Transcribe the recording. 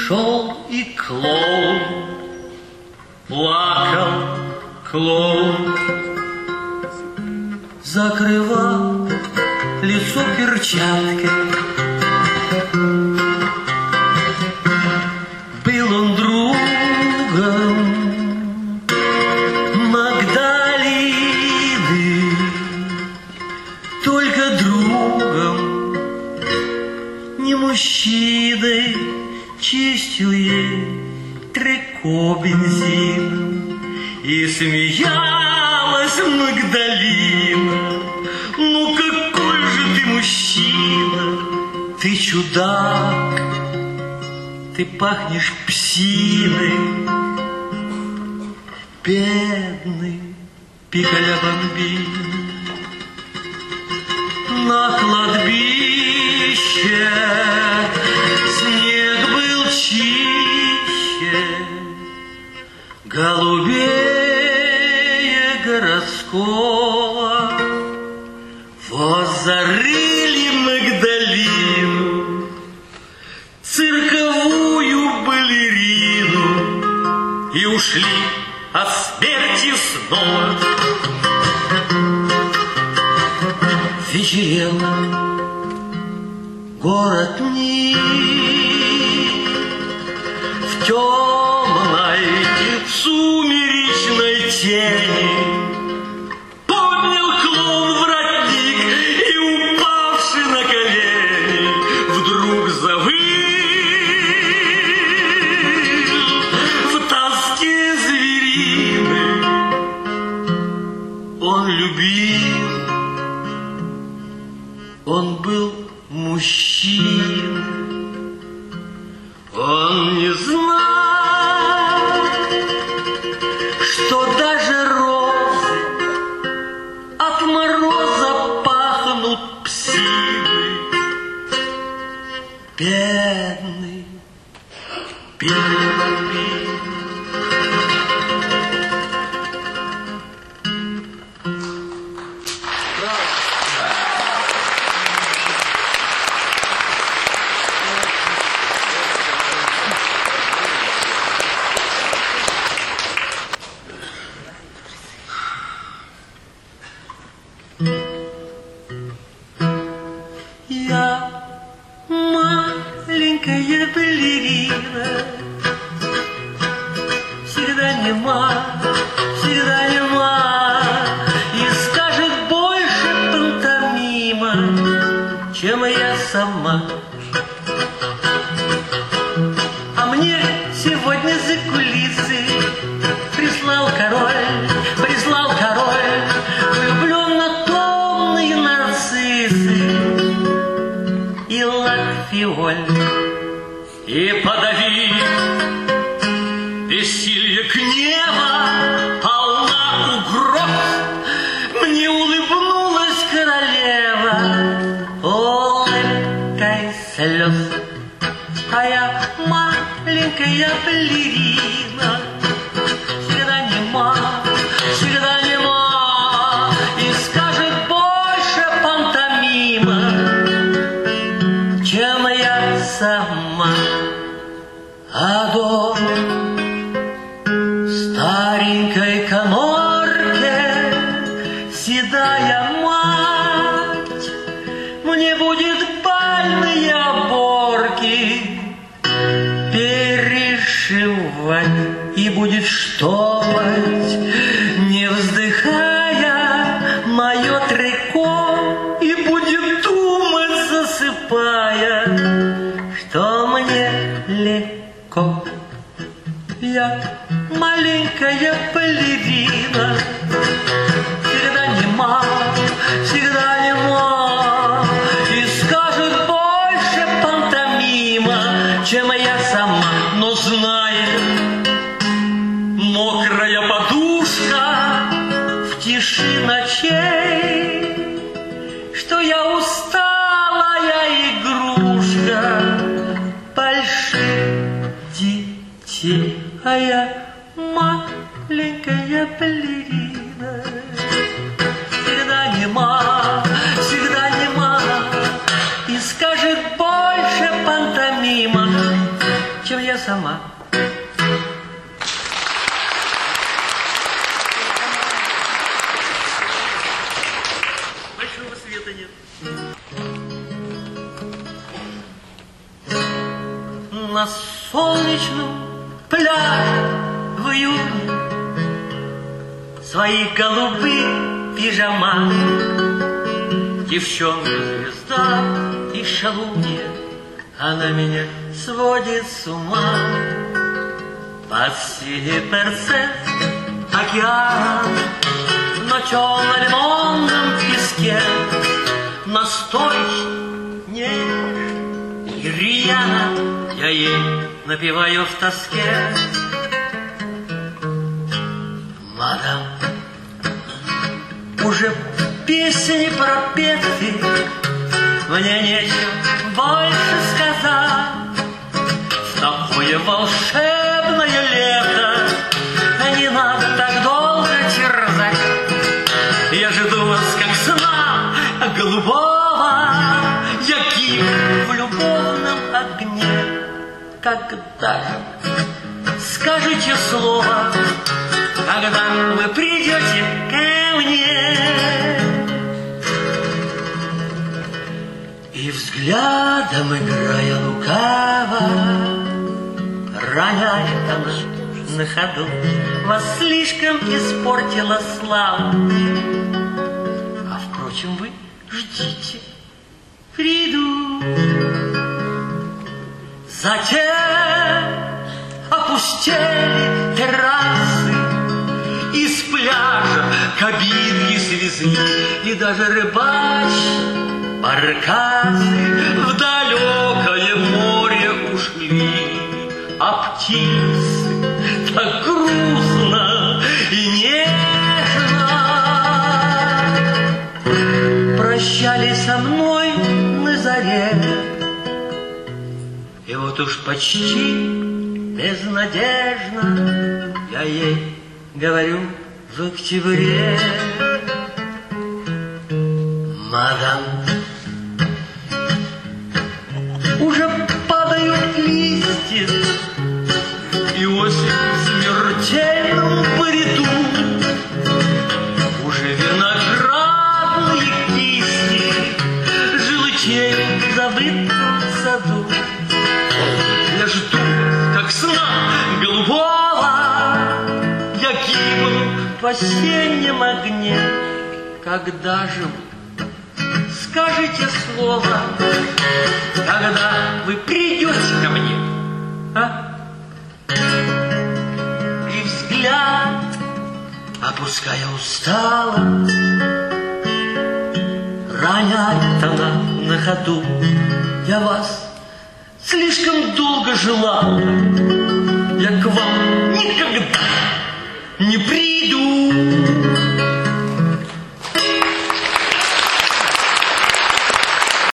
Шел и клоун, плакал клоун, закрывал лицо перчаткой. Был он другом Магдалины, только другом, не мужчиной. Чистил ей трико бензин, и смеялась Магдалина. Ну какой же ты мужчина, ты чудак, ты пахнешь псиной. Бедный Пикколе-бомбино на кладбище снег был чище, голубее городского. Вот зарыли Магдалину, цирковую балерину, и ушли от смерти снова. Вечерело, город Ник в темной сумеречной тени. Поднял клоун воротник и, упавший на колени, вдруг завыл в тоске звериной. Он любил, он был мужчиной, он не знал, что даже розы от мороза пахнут псиной. Бедный Пикколе-бомбино. Я маленькая балерина, всегда нема, и скажет больше пантомима, чем я сама. А мне сегодня за кулисы прислал король, влюбленно-томные нарциссы и лак-фиоль, и подавив бессилье гнева, полна угроз, мне улыбнулась королева улыбкой слез. А я маленькая балерина, всегда нема, и скажет больше пантомима, чем я сама. А дом старенькой каморке седая мать мне будет бальные оборки перешивать и будет штопать, не вздыхая, мое трико, и будет думать, засыпая, что мне легко. Я маленькая балерина, всегда нема, и скажет больше пантомима, чем я сама. Но знает мокрая подушка в тиши ночей, что я усталая игрушка больших детей. А я маленькая балерина, всегда нема, и скажет больше пантомима, чем я я сама. Большого света нет. На солнечном пляже в июне свои голубые пижама девчонка-звезда и шалунья, она меня сводит с ума. Под синий перцет океан, на темно-лимонном песке настойчив, нежен и рьяно я ей напеваю в тоске. Мадам, уже песни пропеты, мне нечего больше сказать. Такое волшебное лето, не надо так долго терзать. Я жду вас как сна голубого, я гибну в любовном огне. Когда скажите слово, когда вы придете ко мне, и взглядом играя лукаво, роняет она на ходу: вас слишком испортила слава. А впрочем, вы ждите, приду. Затем опустели террасы, из пляжа кабинки свезли, и даже рыбачьи баркасы в далекое море ушли. А птицы так грустно и нежно прощались со мной на заре. И вот уж почти безнадежно я ей говорю в октябре: мадам, уже падают листья, и осень в смертельном бреду. Уже виноградные кисти желтеют в забытом саду. Я жду, как сна голубого, я гибну в осеннем огне. Когда же вы скажете слово, когда вы придете ко мне, а? И взгляд, опуская устало, роняет она на ходу: я вас слишком долго жила, я к вам никогда не приду.